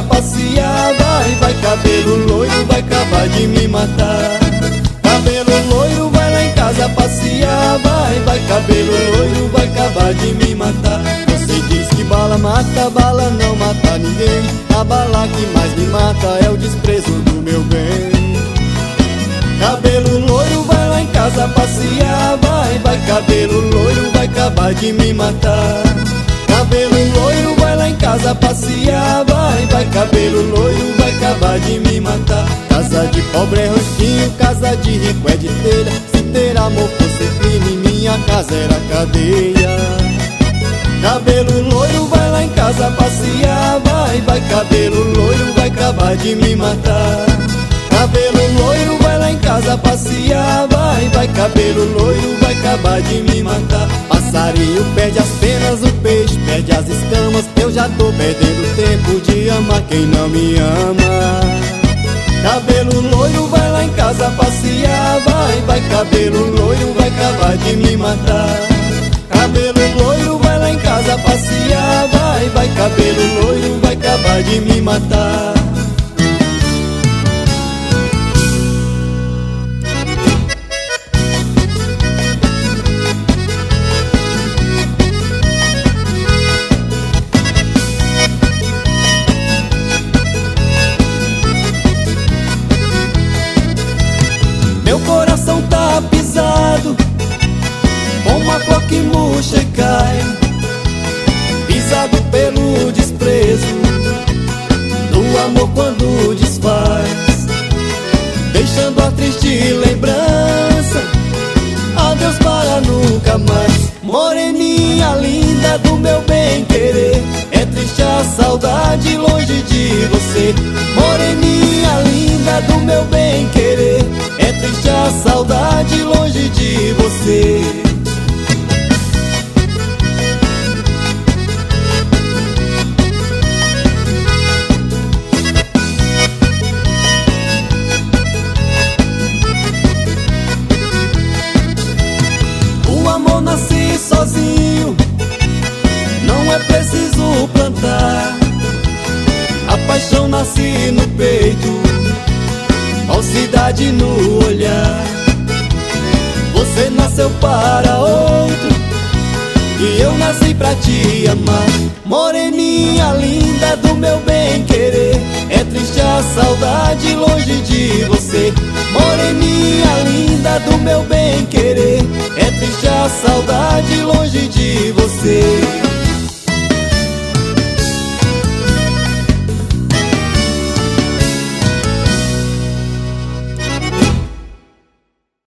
casa passear, vai cabelo loiro, vai acabar de me matar. Cabelo loiro, vai lá em casa passear, vai cabelo loiro, vai acabar de me matar. Você diz que bala mata, bala não mata ninguém. A bala que mais me mata é o desprezo do meu bem. Cabelo loiro, vai lá em casa passear, vai cabelo loiro, vai acabar de me matar. Cabelo loiro, vai lá em casa passear, vai cabelo loiro, vai acabar de me matar. Casa de pobre é ranchinho, casa de rico é de telha. Se ter amor fosse crime, minha casa era cadeia. Cabelo loiro, vai lá em casa passear, vai cabelo loiro, vai acabar de me matar. Cabelo loiro, vai lá em casa passear, vai cabelo loiro, vai acabar de me matar. Passarinho perde as penas, o peixe perde as escamas. Eu já tô perdendo tempo de amar quem não me ama. Cabelo loiro, vai lá em casa passear, vai cabelo loiro, vai acabar de me matar. Cabelo loiro, vai lá em casa passear, vai cabelo loiro, vai acabar de me matar. Meu coração tá pisado, como uma flor que murcha e cai, pisado pelo desprezo do amor quando desfaz, deixando a triste lembrança, adeus para nunca mais. Moreninha linda do meu bem querer, é triste a saudade longe de você. Moreninha linda do meu bem querer, é triste a saudade longe de você. O amor nasce sozinho, não é preciso plantar. A paixão nasce no peito, falsidade no olhar. Você nasceu para outro e eu nasci pra te amar. Moreninha linda do meu bem querer, é triste a saudade longe de você. Moreninha linda do meu bem querer, é triste a saudade